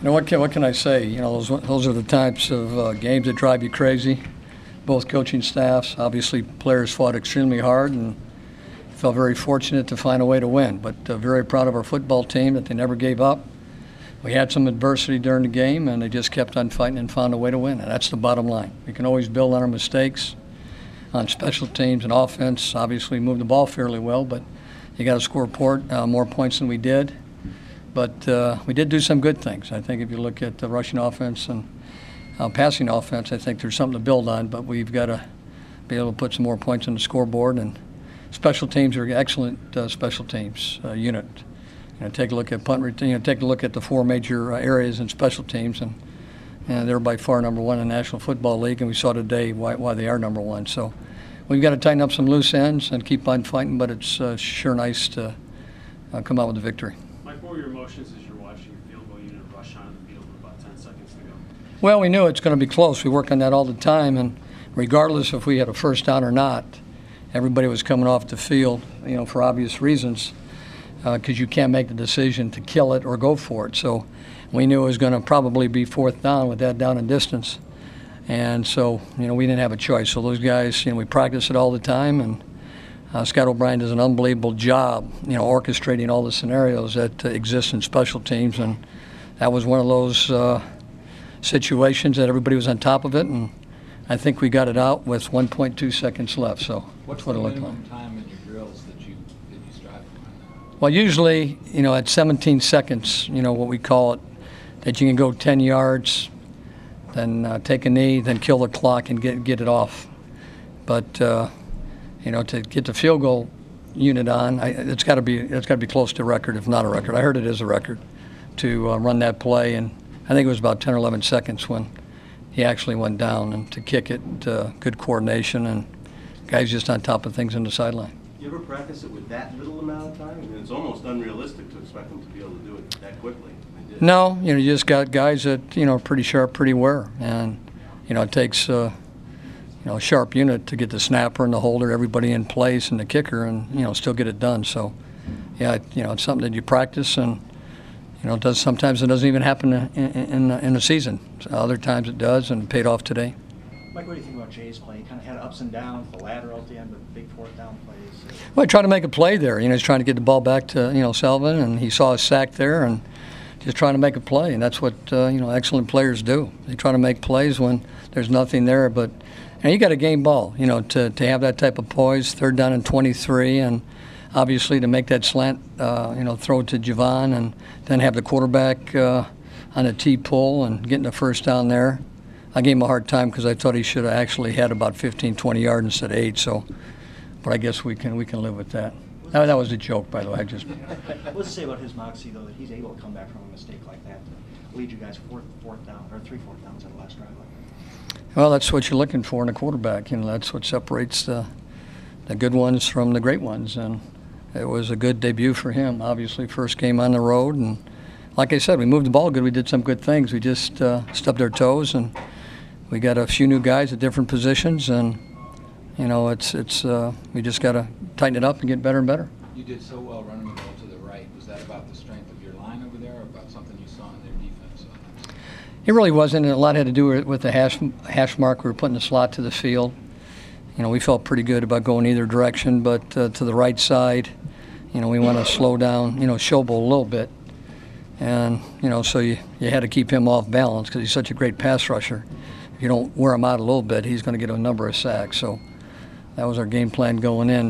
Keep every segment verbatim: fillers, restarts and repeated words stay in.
know, what can, what can I say? You know, those, those are the types of uh, games that drive you crazy. Both coaching staffs, obviously players fought extremely hard and felt very fortunate to find a way to win. But uh, very proud of our football team that they never gave up. We had some adversity during the game, and they just kept on fighting and found a way to win. And that's the bottom line. We can always build on our mistakes on special teams and offense. Obviously, moved the ball fairly well, but you got to score port, uh, more points than we did. But uh, we did do some good things. I think if you look at the rushing offense and uh, passing offense, I think there's something to build on. But we've got to be able to put some more points on the scoreboard. And special teams are excellent uh, special teams uh, unit. You know, take a look at punt return. You know, take a look at the four major uh, areas in special teams, and, and they're by far number one in the National Football League. And we saw today why, why they are number one. So we've got to tighten up some loose ends and keep on fighting. But it's uh, sure nice to uh, come out with a victory. Mike, what were your emotions as you're watching your field goal unit rush on the field with about ten seconds to go? Well, we knew it's going to be close. We work on that all the time, and regardless if we had a first down or not, everybody was coming off the field, you know, for obvious reasons, because uh, you can't make the decision to kill it or go for it. So we knew it was going to probably be fourth down with that down and distance. And so, you know, we didn't have a choice. So those guys, you know, we practice it all the time, and uh, Scott O'Brien does an unbelievable job, you know, orchestrating all the scenarios that uh, exist in special teams. And that was one of those uh, situations that everybody was on top of it, and I think we got it out with one point two seconds left. So what's what the it looked minimum like. time in your drills that you that you strive for? Well, usually, you know, at seventeen seconds, you know, what we call it, that you can go ten yards, then uh, take a knee, then kill the clock and get get it off. But uh, you know, to get the field goal unit on, I, it's got to be it's got to be close to a record, if not a record. I heard it is a record to uh, run that play, and I think it was about ten or eleven seconds when he actually went down, and to kick it, uh, good coordination, and guys just on top of things in the sideline. You ever practice it with that little amount of time? I mean, it's almost unrealistic to expect them to be able to do it that quickly. No, you know, you just got guys that, you know, are pretty sharp, pretty aware, and you know, it takes uh, you know, a sharp unit to get the snapper and the holder, everybody in place, and the kicker, and you know, still get it done. So, yeah, you know, it's something that you practice, and you know, it does. Sometimes it doesn't even happen in in, in a season. So other times it does, and it paid off today. Mike, what do you think about Jay's play? He kind of had ups and downs, the lateral at the end, but big fourth down plays. Well, he tried to make a play there. You know, he's trying to get the ball back to, you know, Selvin, and he saw a sack there, and just trying to make a play. And that's what, uh, you know, excellent players do. They try to make plays when there's nothing there. But and you got a game ball, you know, to, to have that type of poise, third down and twenty-three, and obviously to make that slant, uh, you know, throw to Javon, and then have the quarterback uh, on a T-pull and getting the first down there. I gave him a hard time because I thought he should have actually had about fifteen, twenty yards instead of eight. So, but I guess we can we can live with that. That, that was a joke, by the way. I just. What's to say about his moxie, though, that he's able to come back from a mistake like that to lead you guys fourth, fourth down or three fourth downs on the last drive like that? Well, that's what you're looking for in a quarterback. You know, that's what separates the the good ones from the great ones, and it was a good debut for him. Obviously, first game on the road, and like I said, we moved the ball good. We did some good things. We just uh, stubbed our toes, and we got a few new guys at different positions, and you know, it's it's uh, we just got to tighten it up and get better and better. You did so well running the ball to the right. Was that about the strength of your line over there, or about something you saw in their defense? It really wasn't. A lot had to do with the hash hash mark. We were putting the slot to the field. You know, we felt pretty good about going either direction, but uh, to the right side, you know, we want to slow down, you know, Schobel a little bit. And, you know, so you, you had to keep him off balance because he's such a great pass rusher. If you don't wear him out a little bit, he's going to get a number of sacks. So that was our game plan going in.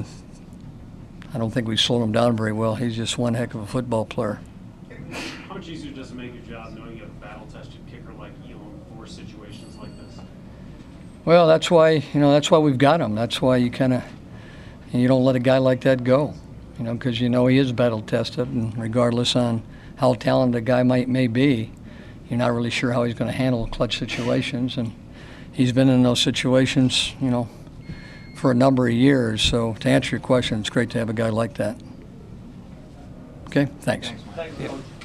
I don't think we slowed him down very well. He's just one heck of a football player. How much easier does it make your job knowing you have a battle-tested kicker like Elam for situations like this? Well, that's why, you know, that's why we've got him. That's why you kind of, you don't let a guy like that go, you know, because you know he is battle-tested, and regardless on how talented a guy might may be, you're not really sure how he's going to handle clutch situations, and he's been in those situations, you know, for a number of years. So to answer your question, it's great to have a guy like that. Okay, thanks. Thanks, Mike. Thanks, Yeah. Coach.